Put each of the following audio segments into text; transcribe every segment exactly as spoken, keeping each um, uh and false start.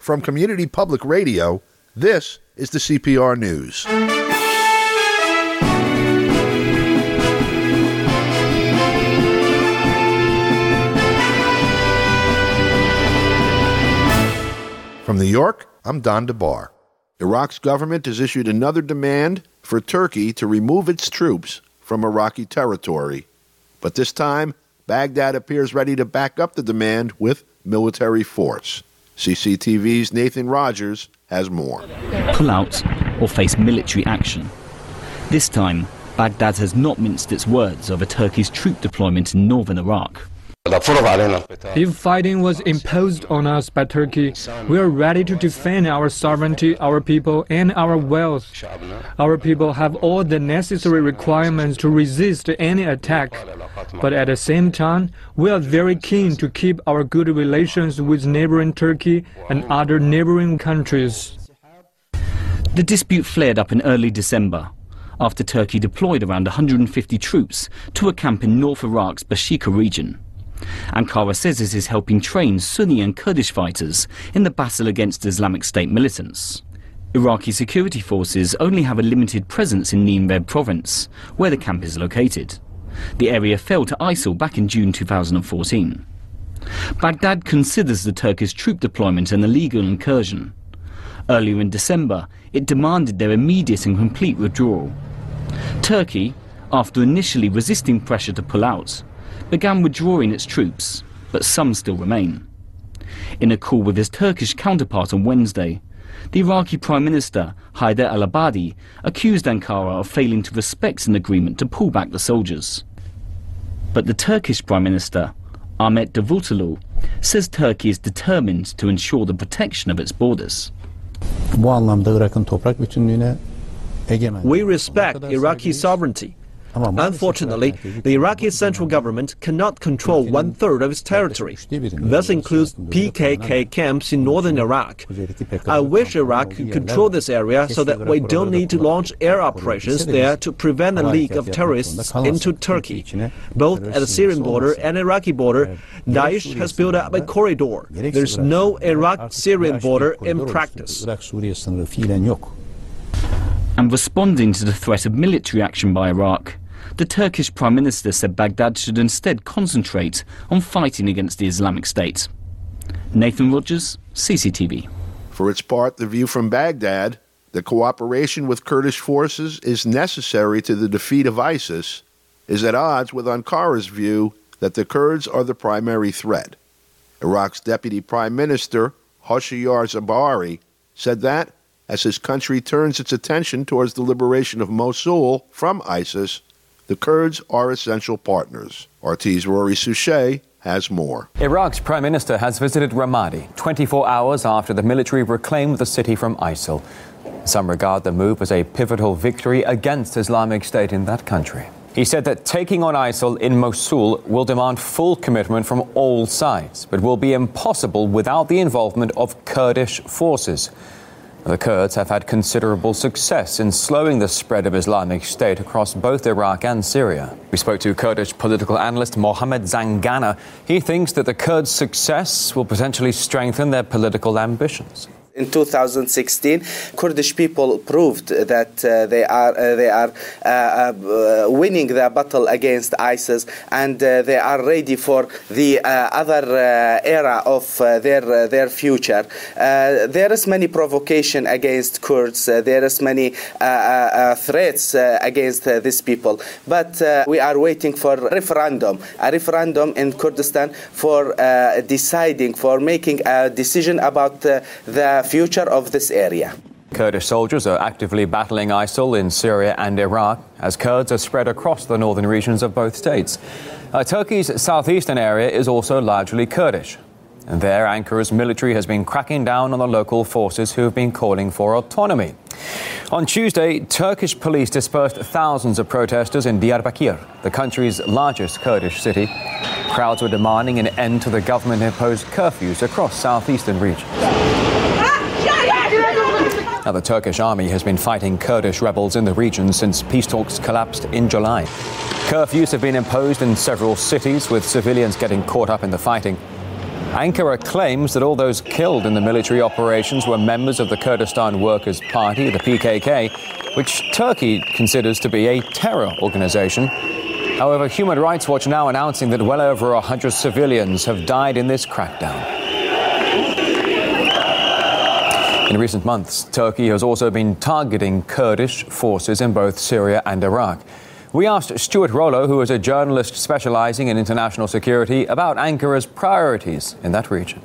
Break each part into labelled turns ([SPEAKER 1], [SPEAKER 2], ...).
[SPEAKER 1] From Community Public Radio, this is the C P R News. From New York, I'm Don DeBar. Iraq's government has issued another demand for Turkey to remove its troops from Iraqi territory. But this time, Baghdad appears ready to back up the demand with military force. C C T V's Nathan Rogers has more.
[SPEAKER 2] Pull out or face military action. This time, Baghdad has not minced its words over Turkey's troop deployment in northern Iraq.
[SPEAKER 3] If fighting was imposed on us by Turkey, we are ready to defend our sovereignty, our people, and our wealth. Our people have all the necessary requirements to resist any attack. But at the same time, we are very keen to keep our good relations with neighboring Turkey and other neighboring countries.
[SPEAKER 2] The dispute flared up in early December, after Turkey deployed around one hundred fifty troops to a camp in North Iraq's Bashika region. Ankara says it is helping train Sunni and Kurdish fighters in the battle against Islamic State militants. Iraqi security forces only have a limited presence in Nineveh province, where the camp is located. The area fell to ISIL back in June two thousand fourteen. Baghdad considers the Turkish troop deployment an illegal incursion. Earlier in December, it demanded their immediate and complete withdrawal. Turkey, after initially resisting pressure to pull out, began withdrawing its troops, but some still remain. In a call with his Turkish counterpart on Wednesday, the Iraqi Prime Minister, Haider al-Abadi, accused Ankara of failing to respect an agreement to pull back the soldiers. But the Turkish Prime Minister, Ahmet Davutoglu, says Turkey is determined to ensure the protection of its borders.
[SPEAKER 4] We respect Iraqi sovereignty. Unfortunately, the Iraqi central government cannot control one-third of its territory. This includes P K K camps in northern Iraq. I wish Iraq could control this area so that we don't need to launch air operations there to prevent a leak of terrorists into Turkey. Both at the Syrian border and Iraqi border, Daesh has built up a corridor. There's no Iraq-Syrian border in practice.
[SPEAKER 2] And responding to the threat of military action by Iraq, the Turkish Prime Minister said Baghdad should instead concentrate on fighting against the Islamic State. Nathan Rogers, C C T V.
[SPEAKER 1] For its part, the view from Baghdad, that cooperation with Kurdish forces is necessary to the defeat of ISIS, is at odds with Ankara's view that the Kurds are the primary threat. Iraq's Deputy Prime Minister, Hoshyar Zebari, said that, as his country turns its attention towards the liberation of Mosul from ISIS, the Kurds are essential partners. R T's Rory Souchet has more.
[SPEAKER 5] Iraq's Prime Minister has visited Ramadi twenty-four hours after the military reclaimed the city from ISIL. Some regard the move as a pivotal victory against Islamic State in that country. He said that taking on ISIL in Mosul will demand full commitment from all sides, but will be impossible without the involvement of Kurdish forces. The Kurds have had considerable success in slowing the spread of Islamic State across both Iraq and Syria. We spoke to Kurdish political analyst Mohammed Zangana. He thinks that the Kurds' success will potentially strengthen their political ambitions.
[SPEAKER 6] In two thousand sixteen, Kurdish people proved that uh, they are uh, they are uh, uh, winning the battle against ISIS, and uh, they are ready for the uh, other uh, era of uh, their uh, their future. Uh, there is many provocation against Kurds. Uh, there is many uh, uh, threats uh, against uh, these people. But uh, we are waiting for a referendum, a referendum in Kurdistan for uh, deciding, for making a decision about uh, the future of this area.
[SPEAKER 5] Kurdish soldiers are actively battling ISIL in Syria and Iraq as Kurds are spread across the northern regions of both states. Uh, Turkey's southeastern area is also largely Kurdish. And there, Ankara's military has been cracking down on the local forces who have been calling for autonomy. On Tuesday, Turkish police dispersed thousands of protesters in Diyarbakir, the country's largest Kurdish city. Crowds were demanding an end to the government-imposed curfews across southeastern regions. Now, the Turkish army has been fighting Kurdish rebels in the region since peace talks collapsed in July. Curfews have been imposed in several cities, with civilians getting caught up in the fighting. Ankara claims that all those killed in the military operations were members of the Kurdistan Workers' Party, the P K K, which Turkey considers to be a terror organization. However, Human Rights Watch now announcing that well over one hundred civilians have died in this crackdown. In recent months, Turkey has also been targeting Kurdish forces in both Syria and Iraq. We asked Stuart Rollo, who is a journalist specializing in international security, about Ankara's priorities in that region.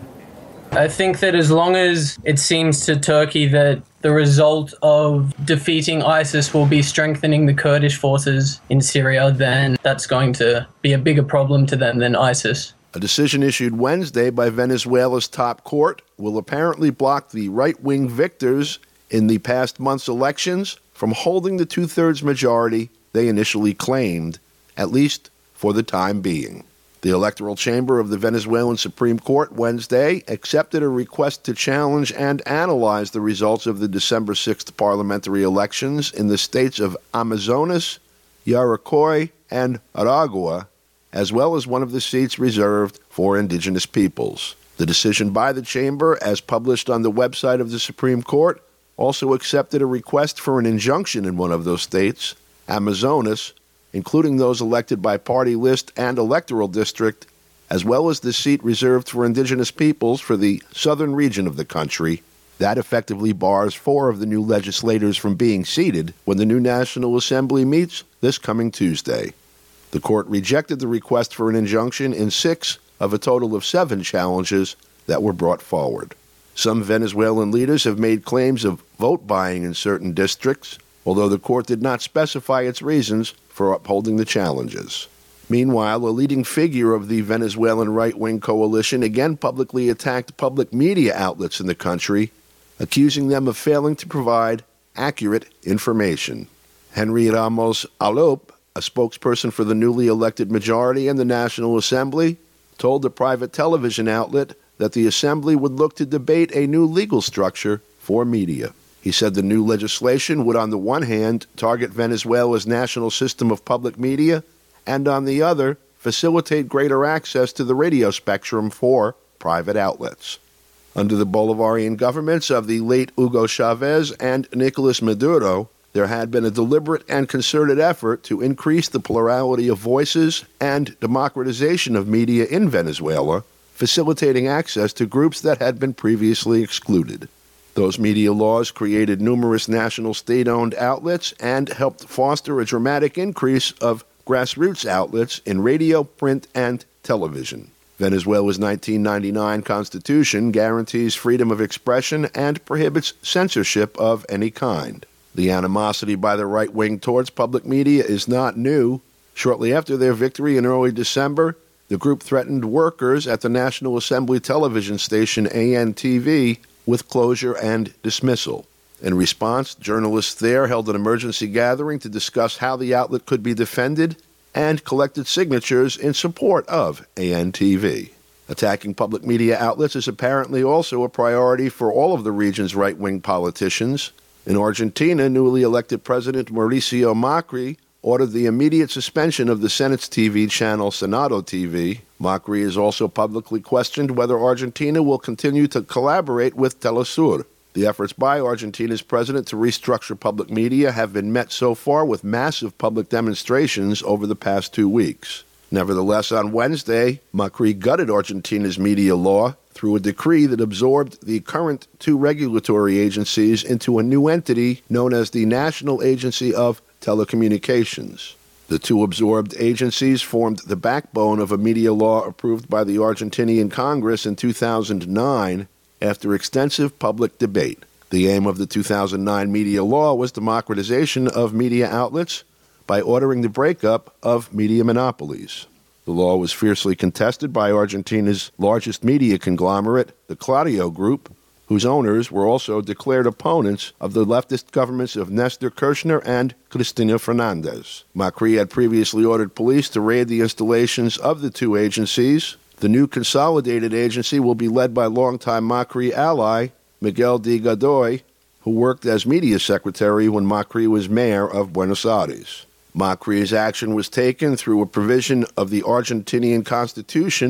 [SPEAKER 7] I think that as long as it seems to Turkey that the result of defeating ISIS will be strengthening the Kurdish forces in Syria, then that's going to be a bigger problem to them than ISIS.
[SPEAKER 1] A decision issued Wednesday by Venezuela's top court will apparently block the right-wing victors in the past month's elections from holding the two-thirds majority they initially claimed, at least for the time being. The electoral chamber of the Venezuelan Supreme Court Wednesday accepted a request to challenge and analyze the results of the December sixth parliamentary elections in the states of Amazonas, Yaracuy, and Aragua, as well as one of the seats reserved for indigenous peoples. The decision by the chamber, as published on the website of the Supreme Court, also accepted a request for an injunction in one of those states, Amazonas, including those elected by party list and electoral district, as well as the seat reserved for indigenous peoples for the southern region of the country. That effectively bars four of the new legislators from being seated when the new National Assembly meets this coming Tuesday. The court rejected the request for an injunction in six of a total of seven challenges that were brought forward. Some Venezuelan leaders have made claims of vote buying in certain districts, although the court did not specify its reasons for upholding the challenges. Meanwhile, a leading figure of the Venezuelan right-wing coalition again publicly attacked public media outlets in the country, accusing them of failing to provide accurate information. Henry Ramos Alop, a spokesperson for the newly elected majority in the National Assembly, told the private television outlet that the Assembly would look to debate a new legal structure for media. He said the new legislation would, on the one hand, target Venezuela's national system of public media, and on the other, facilitate greater access to the radio spectrum for private outlets. Under the Bolivarian governments of the late Hugo Chavez and Nicolas Maduro, there had been a deliberate and concerted effort to increase the plurality of voices and democratization of media in Venezuela, facilitating access to groups that had been previously excluded. Those media laws created numerous national state-owned outlets and helped foster a dramatic increase of grassroots outlets in radio, print, and television. Venezuela's nineteen ninety-nine constitution guarantees freedom of expression and prohibits censorship of any kind. The animosity by the right wing towards public media is not new. Shortly after their victory in early December, the group threatened workers at the National Assembly television station A N T V with closure and dismissal. In response, journalists there held an emergency gathering to discuss how the outlet could be defended and collected signatures in support of A N T V. Attacking public media outlets is apparently also a priority for all of the region's right-wing politicians. In Argentina, newly elected President Mauricio Macri ordered the immediate suspension of the Senate's T V channel Senado T V. Macri has also publicly questioned whether Argentina will continue to collaborate with Telesur. The efforts by Argentina's president to restructure public media have been met so far with massive public demonstrations over the past two weeks. Nevertheless, on Wednesday, Macri gutted Argentina's media law through a decree that absorbed the current two regulatory agencies into a new entity known as the National Agency of Telecommunications. The two absorbed agencies formed the backbone of a media law approved by the Argentinian Congress in two thousand nine after extensive public debate. The aim of the two thousand nine media law was democratization of media outlets by ordering the breakup of media monopolies. The law was fiercely contested by Argentina's largest media conglomerate, the Clario Group, whose owners were also declared opponents of the leftist governments of Nestor Kirchner and Cristina Fernandez. Macri had previously ordered police to raid the installations of the two agencies. The new consolidated agency will be led by longtime Macri ally Miguel de Godoy, who worked as media secretary when Macri was mayor of Buenos Aires. Macri's action was taken through a provision of the Argentinian constitution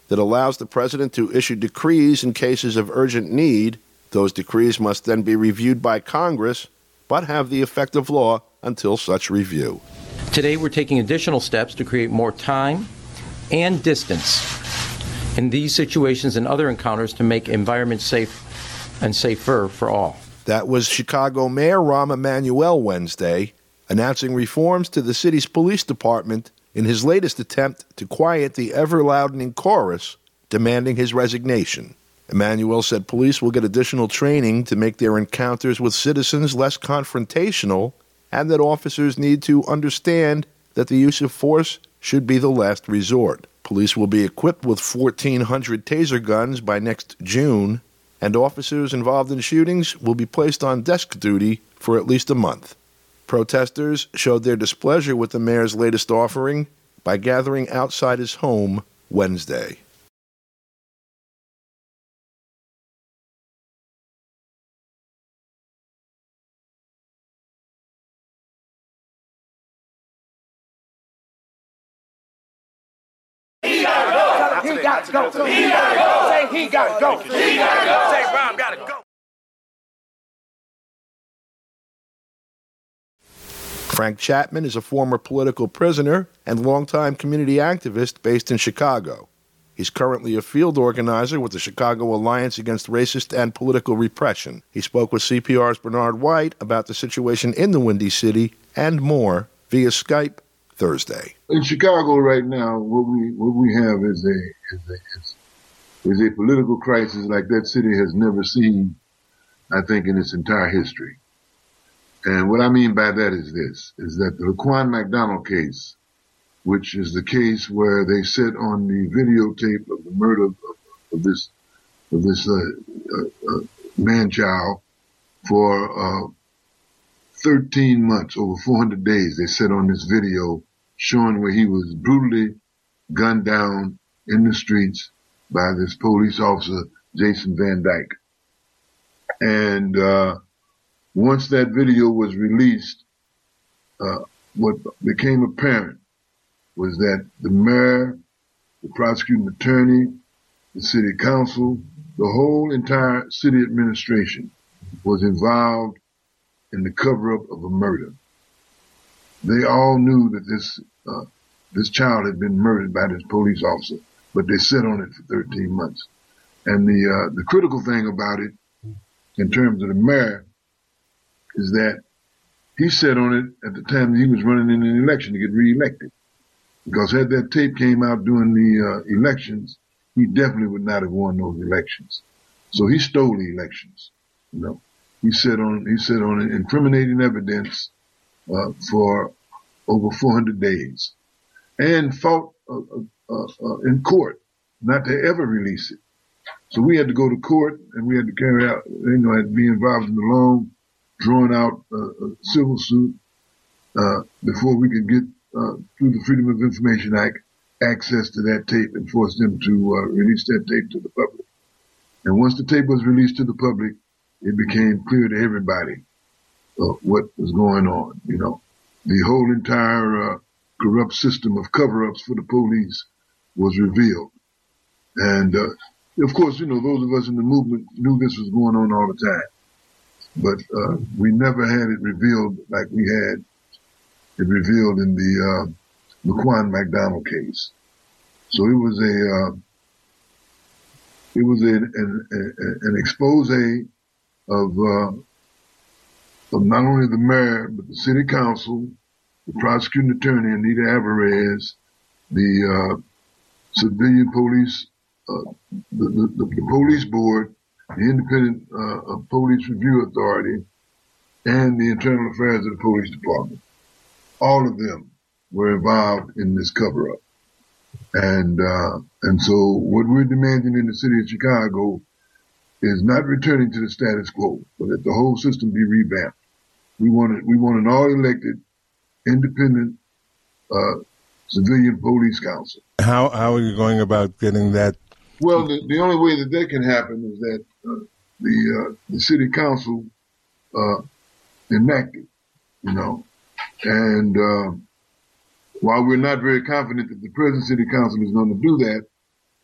[SPEAKER 1] that allows the president to issue decrees in cases of urgent need. Those decrees must then be reviewed by Congress, but have the effect of law until such review.
[SPEAKER 8] Today, we're taking additional steps to create more time and distance in these situations and other encounters to make environments safe and safer for all.
[SPEAKER 1] That was Chicago Mayor Rahm Emanuel Wednesday, announcing reforms to the city's police department in his latest attempt to quiet the ever-loudening chorus demanding his resignation. Emanuel said police will get additional training to make their encounters with citizens less confrontational, and that officers need to understand that the use of force should be the last resort. Police will be equipped with fourteen hundred taser guns by next June, and officers involved in shootings will be placed on desk duty for at least a month. Protesters showed their displeasure with the mayor's latest offering by gathering outside his home Wednesday.
[SPEAKER 9] He got to go. He got to go. Say he got to go. He got to go. Say Rahm got to go.
[SPEAKER 1] Frank Chapman is a former political prisoner and longtime community activist based in Chicago. He's currently a field organizer with the Chicago Alliance Against Racist and Political Repression. He spoke with C P R's Bernard White about the situation in the Windy City and more via Skype Thursday.
[SPEAKER 10] In Chicago right now, what we what we have is a is a, is a political crisis like that city has never seen, I think, in its entire history. And what I mean by that is this, is that the Laquan McDonald case, which is the case where they said on the videotape of the murder of, of this of this uh, uh, uh, man-child for uh, thirteen months, over four hundred days, they said on this video showing where he was brutally gunned down in the streets by this police officer, Jason Van Dyke. And uh once that video was released, uh what became apparent was that the mayor, the prosecuting attorney, the city council, the whole entire city administration was involved in the cover-up of a murder. They all knew that this uh, this child had been murdered by this police officer, but they sat on it for thirteen months. And the uh, the critical thing about it, in terms of the mayor, is that he sat on it at the time that he was running in an election to get reelected. Because had that tape came out during the uh, elections, he definitely would not have won those elections. So he stole the elections, you know. He said on he said on incriminating evidence uh, for over four hundred days, and fought uh, uh, uh, in court not to ever release it. So we had to go to court, and we had to carry out, you know, had to be involved in the long, drawn out uh, civil suit uh, before we could get uh, through the Freedom of Information Act access to that tape and force them to uh, release that tape to the public. And once the tape was released to the public, it became clear to everybody uh, what was going on. You know, the whole entire uh, corrupt system of cover-ups for the police was revealed. And, uh, of course, you know, those of us in the movement knew this was going on all the time. But uh, we never had it revealed like we had it revealed in the uh, Laquan McDonald case. So it was a uh, it was an an, an expose of uh, of not only the mayor but the city council, the prosecuting attorney Anita Alvarez, the uh, civilian police, uh, the, the, the police board, the independent uh, police review authority, and the internal affairs of the police department. All of them were involved in this cover-up. And, uh, and so what we're demanding in the city of Chicago is not returning to the status quo, but that the whole system be revamped. We want it, we want an all-elected, independent, uh, civilian police council.
[SPEAKER 11] How, how are you going about getting that?
[SPEAKER 10] Well, the, the only way that that can happen is that, uh, the, uh, the city council, uh, enacted, you know, and, uh, while we're not very confident that the present city council is going to do that,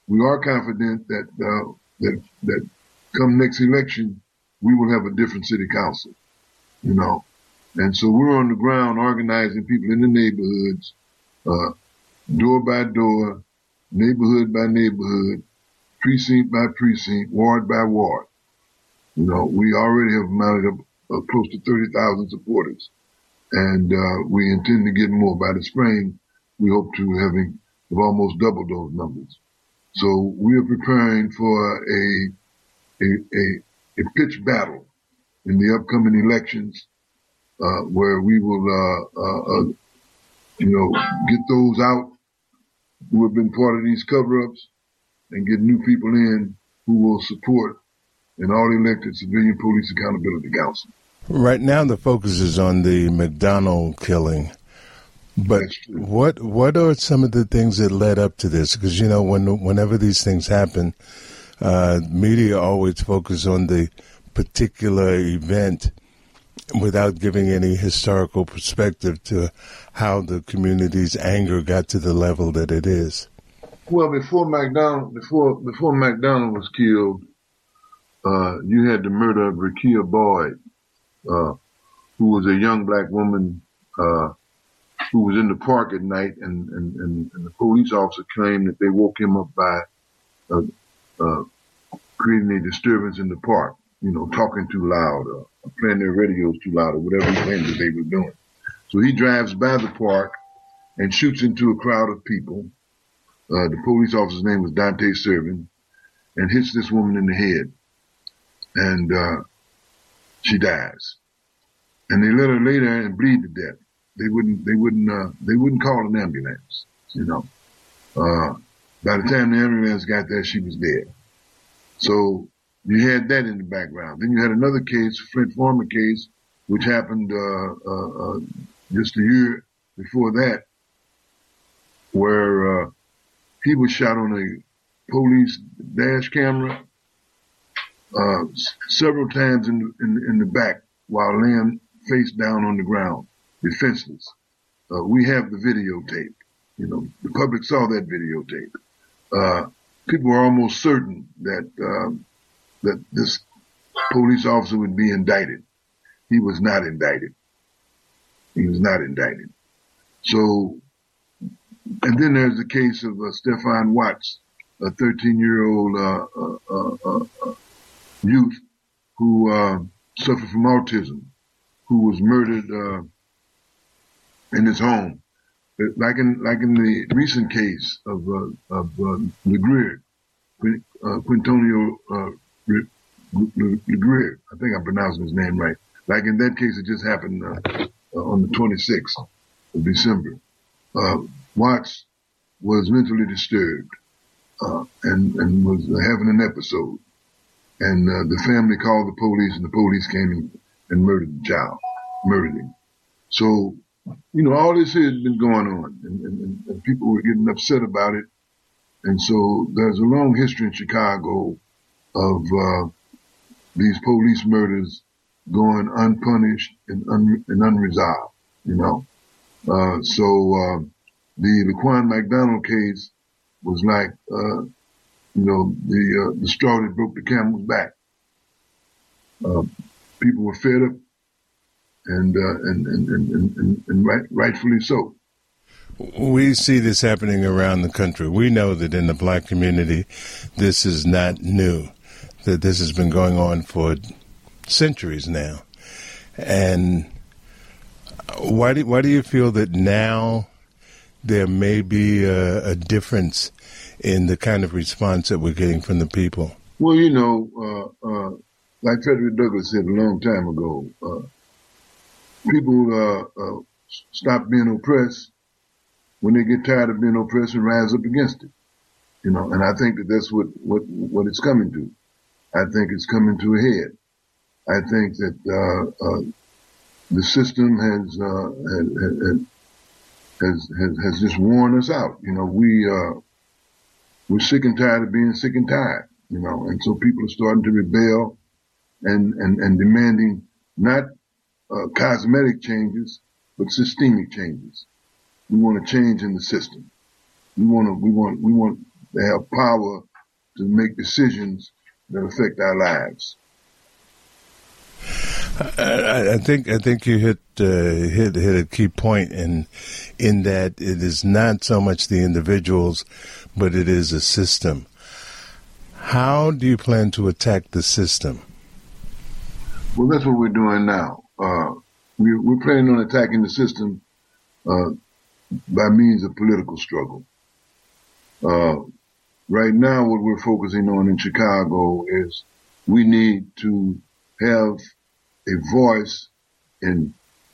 [SPEAKER 10] we are confident that uh, that that come next election, we will have a different city council, you know. And so we're on the ground organizing people in the neighborhoods, uh, door by door, neighborhood by neighborhood, precinct by precinct, ward by ward. You know, we already have mounted up uh, close to thirty thousand supporters, and uh, we intend to get more. By the spring, we hope to having have almost doubled those numbers. So we are preparing for a a a, a pitched battle in the upcoming elections, uh, where we will, uh, uh, uh, you know, get those out who have been part of these cover-ups and get new people in who will support an all-elected Civilian Police Accountability Council.
[SPEAKER 11] Right now, the focus is on the McDonald killing. But what what are some of the things that led up to this? Because, you know, when whenever these things happen, uh, media always focus on the particular event without giving any historical perspective to how the community's anger got to the level that it is.
[SPEAKER 10] Well, before McDonald, before before McDonald was killed, uh, you had the murder of Rekia Boyd, uh, who was a young black woman uh, who was in the park at night, and, and, and, and the police officer claimed that they woke him up by uh, uh, creating a disturbance in the park, you know, talking too loud, or, or playing their radios too loud, or whatever he claimed that they were doing. So he drives by the park and shoots into a crowd of people. Uh, the police officer's name was Dante Servin, and hits this woman in the head, and uh, she dies. And they let her lay there and bleed to death. They wouldn't, they wouldn't, uh, they wouldn't call an ambulance, you know. Uh, by the time the ambulance got there, she was dead. So you had that in the background. Then you had another case, Flint Farmer case, which happened, uh, uh, uh, just a year before that, where, uh, he was shot on a police dash camera, uh, s- several times in the, in, in the back while laying face down on the ground, defenseless. Uh, we have the videotape. You know, the public saw that videotape. Uh, people were almost certain that, um, that this police officer would be indicted. He was not indicted. He was not indicted. So, and then there's the case of uh, Stephon Watts, a thirteen-year-old uh, uh, uh, uh, youth who uh, suffered from autism, who was murdered uh, in his home, like in like in the recent case of uh, of uh, LeGrier, uh, Quintonio uh, LeGrier. I think I'm pronouncing his name right. Like in that case, it just happened uh, uh, on the twenty-sixth of December. Uh, Watts was mentally disturbed uh, and and was having an episode, and uh, the family called the police, and the police came and, and murdered the child, murdered him. So, you know, all this has been going on, and, and, and people were getting upset about it, and so there's a long history in Chicago of uh, these police murders going unpunished and, un- and unresolved, you know. Uh, so. Uh, The Laquan McDonald case was like, uh, you know, the, uh, the straw that broke the camel's back. Uh, people were fed up, and, uh, and, and, and, and, and right, rightfully so.
[SPEAKER 11] We see this happening around the country. We know that in the black community, this is not new, that this has been going on for centuries now. And why do, why do you feel that now there may be a, a difference in the kind of response that we're getting from the people?
[SPEAKER 10] Well, you know, uh, uh, like Frederick Douglass said a long time ago, uh, people uh, uh, stop being oppressed when they get tired of being oppressed and rise up against it. You know, and I think that that's what, what, what it's coming to. I think it's coming to a head. I think that uh, uh, the system has, uh, has, has Has, has has just worn us out. You know, we uh we're sick and tired of being sick and tired. You know, and so people are starting to rebel and and and demanding not uh, cosmetic changes, but systemic changes. We want to change in the system. We want to we want we want they have power to make decisions that affect our lives.
[SPEAKER 11] I, I think I think you hit uh, hit hit a key point in in that it is not so much the individuals, but it is a system. How do you plan to attack the system?
[SPEAKER 10] Well, that's what we're doing now. Uh, we, we're planning on attacking the system uh, by means of political struggle. Uh, right now, what we're focusing on in Chicago is we need to have a voice in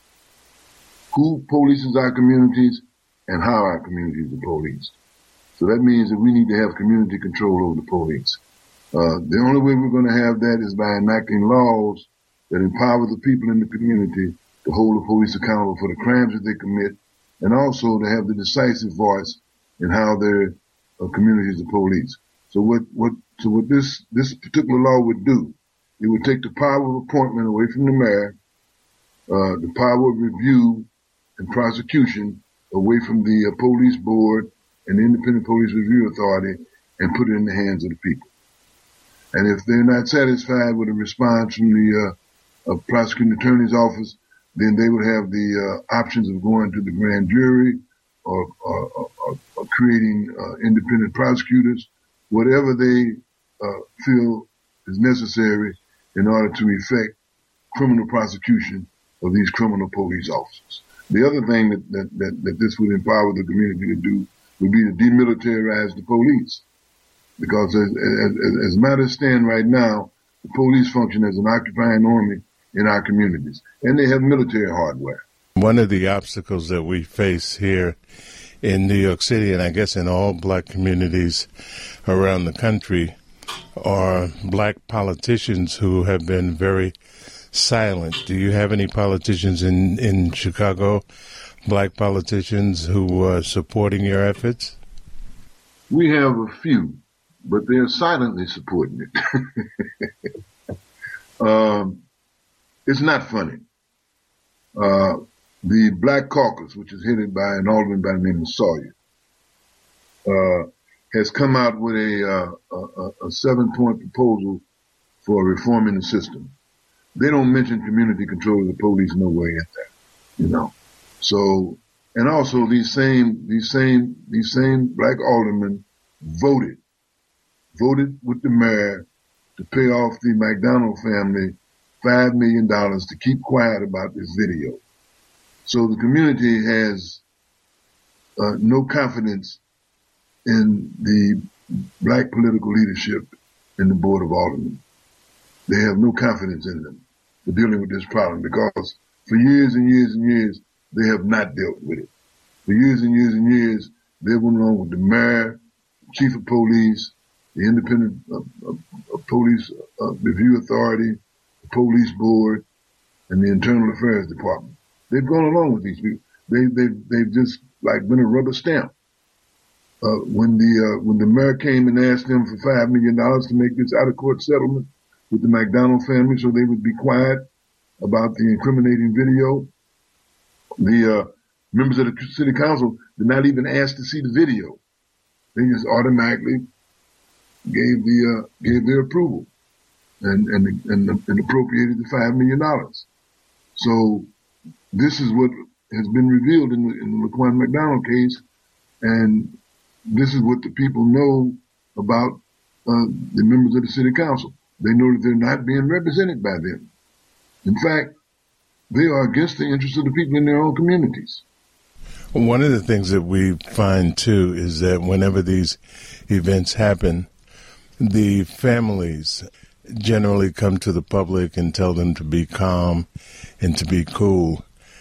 [SPEAKER 10] who polices our communities and how our communities are policed. So that means that we need to have community control over the police. Uh, the only way we're going to have that is by enacting laws that empower the people in the community to hold the police accountable for the crimes that they commit, and also to have the decisive voice in how their uh, communities are policed. So what, what, so what this, this particular law would do, it would take the power of appointment away from the mayor, uh, the power of review and prosecution away from the uh, police board and the Independent Police Review Authority, and put it in the hands of the people. And if they're not satisfied with a response from the uh, uh, prosecuting attorney's office, then they would have the uh, options of going to the grand jury or, or, or, or creating uh, independent prosecutors, whatever they uh, feel is necessary in order to effect criminal prosecution of these criminal police officers. The other thing that, that, that, that this would empower the community to do would be to demilitarize the police. Because as, as, as matters stand right now, the police function as an occupying army in our communities, and they have military hardware.
[SPEAKER 11] One of the obstacles that we face here in New York City, and I guess in all black communities around the country, are black politicians who have been very silent. Do you have any politicians in, in Chicago, black politicians who are supporting your efforts?
[SPEAKER 10] We have a few, but they're silently supporting it. um, it's not funny. Uh, the Black Caucus, which is headed by an alderman by the name of Sawyer, uh, has come out with a, uh, a, a seven-point proposal for reforming the system. They don't mention community control of the police nowhere in there, you know. So, and also these same, these same, these same black aldermen voted, voted with the mayor to pay off the McDonald family five million dollars to keep quiet about this video. So the community has uh, no confidence in the black political leadership in the Board of Aldermen. They have no confidence in them for dealing with this problem because for years and years and years, they have not dealt with it. For years and years and years, they went along with the mayor, the chief of police, the independent uh, uh, police uh, review authority, the police board, and the internal affairs department. They've gone along with these people. They, they, they've just like been a rubber stamp. Uh, when the, uh, when the mayor came and asked them for five million dollars to make this out of court settlement with the McDonald family so they would be quiet about the incriminating video, the, uh, members of the city council did not even ask to see the video. They just automatically gave the, uh, gave their approval and, and, and, and appropriated the five million dollars. So this is what has been revealed in the, in the Laquan McDonald case, and this is what the people know about uh, the members of the city council. They know that they're not being represented by them. In fact, they are against the interests of the people in their own communities.
[SPEAKER 11] One of the things that we find, too, is that whenever these events happen, the families generally come to the public and tell them to be calm and to be cool.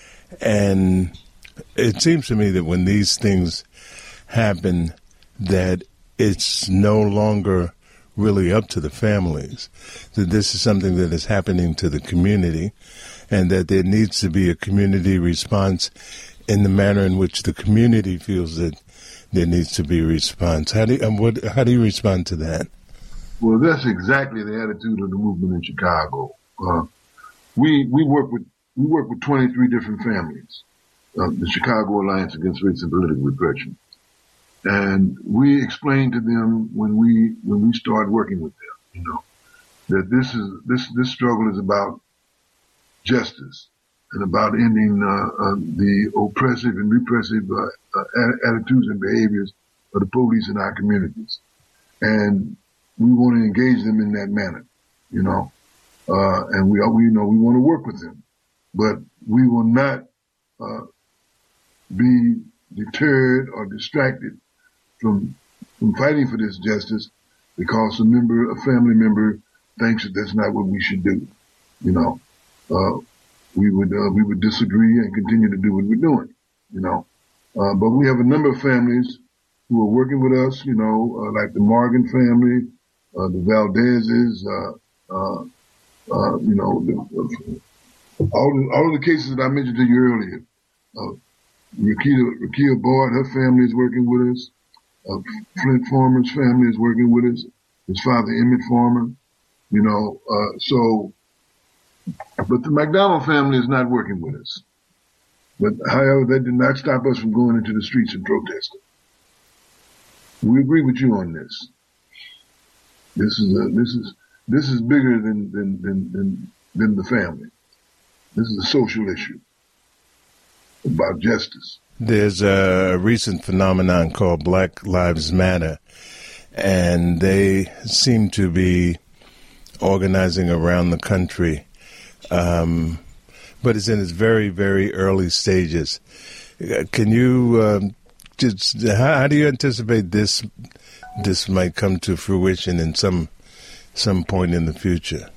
[SPEAKER 11] And it seems to me that when these things happen, that it's no longer really up to the families, that this is something that is happening to the community, and that there needs to be a community response in the manner in which the community feels that there needs to be a response. How do you, um, what, how do you respond to that?
[SPEAKER 10] Well, that's exactly the attitude of the movement in Chicago. Uh, we we work with we work with twenty-three different families, uh, the Chicago Alliance Against Race and Political Repression, And we explained to them when we when we started working with them, you know, that this is this this struggle is about justice and about ending uh, uh, the oppressive and repressive uh, uh, attitudes and behaviors of the police in our communities, and we want to engage them in that manner, you know, uh, and we we you know we want to work with them, but we will not uh, be deterred or distracted from from fighting for this justice because a member, a family member, thinks that that's not what we should do. You know, uh, we would uh, we would disagree and continue to do what we're doing. You know, uh, but we have a number of families who are working with us. You know, uh, like the Morgan family, uh, the Valdezes, uh, uh, uh, you know, the, uh, all the, all of the cases that I mentioned to you earlier. Uh, Rakita, Rakia Boyd, her family is working with us. Uh, Flint Farmer's family is working with us. His father, Emmett Farmer, you know, uh, so, but the McDonald family is not working with us. But however, that did not stop us from going into the streets and protesting. We agree with you on this. This is a, this is, this is bigger than, than, than, than, than the family. This is a social issue about justice.
[SPEAKER 11] There's a recent phenomenon called Black Lives Matter, and they seem to be organizing around the country, um, but it's in its very, very early stages. Can you um, just how, how do you anticipate this this might come to fruition in some some point in the future?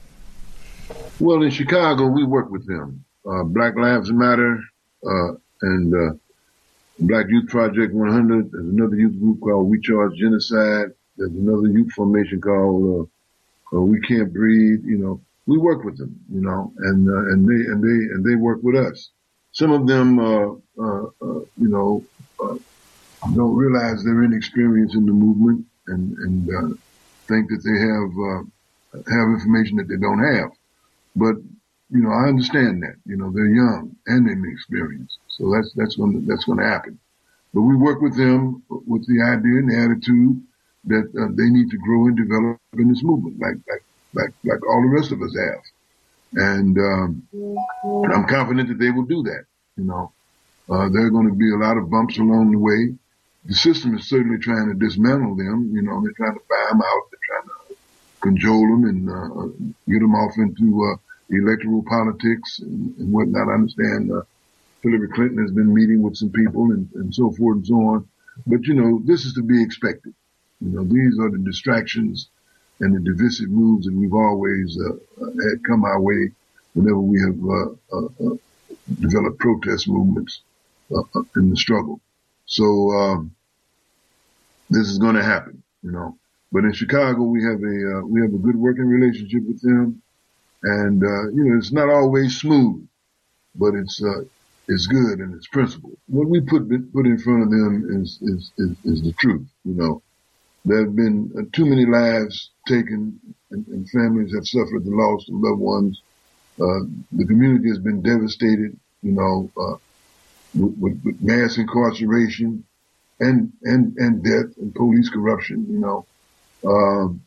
[SPEAKER 10] Well, in Chicago, we work with them. Uh, Black Lives Matter uh, and uh, Black Youth Project one hundred. There's another youth group called We Charge Genocide. There's another youth formation called uh, uh, We Can't Breathe. You know, we work with them. You know, and uh, and they and they and they work with us. Some of them, uh, uh, uh, you know, uh, don't realize their inexperience in the movement and and uh, think that they have uh, have information that they don't have. But you know, I understand that. You know, they're young and inexperienced. So that's, that's going to, that's going to happen. But we work with them with the idea and the attitude that uh, they need to grow and develop in this movement, like, like, like, like all the rest of us have. And, um, and I'm confident that they will do that. You know, uh, there are going to be a lot of bumps along the way. The system is certainly trying to dismantle them. You know, they're trying to buy them out. They're trying to cajole them and, uh, get them off into, uh, electoral politics and, and whatnot. I understand uh, Hillary Clinton has been meeting with some people and, and so forth and so on. But, you know, this is to be expected. You know, these are the distractions and the divisive moves that we've always uh, had come our way whenever we have uh, uh, uh, developed protest movements uh, in the struggle. So um, this is going to happen, you know. But in Chicago, we have a uh, we have a good working relationship with them. And, uh, you know, it's not always smooth, but it's, uh, it's good and it's principled. What we put, put in front of them is, is, is, is the truth. You know, there have been uh, too many lives taken and, and families have suffered the loss of loved ones. Uh, the community has been devastated, you know, uh, with, with, with mass incarceration and, and, and death and police corruption, you know. Um,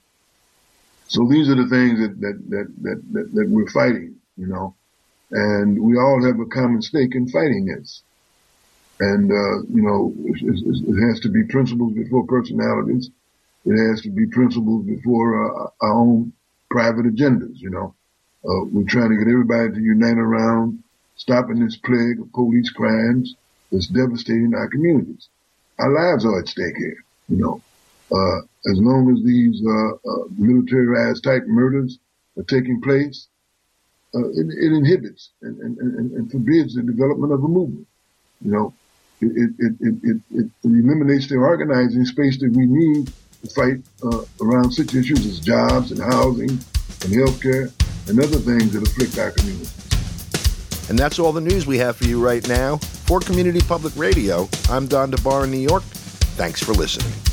[SPEAKER 10] So these are the things that, that, that, that, that, that we're fighting, you know, and we all have a common stake in fighting this. And, uh, you know, it, it, it has to be principles before personalities. It has to be principles before uh, our own private agendas, you know. Uh, we're trying to get everybody to unite around stopping this plague of police crimes that's devastating our communities. Our lives are at stake here, you know. Uh, as long as these, uh, uh, militarized type murders are taking place, uh, it, it inhibits and, and, and, and forbids the development of a movement. You know, it, it, it, it, it, it eliminates the organizing space that we need to fight, uh, around such issues as jobs and housing and healthcare and other things that afflict our communities.
[SPEAKER 1] And that's all the news we have for you right now. For Community Public Radio, I'm Don DeBar in New York. Thanks for listening.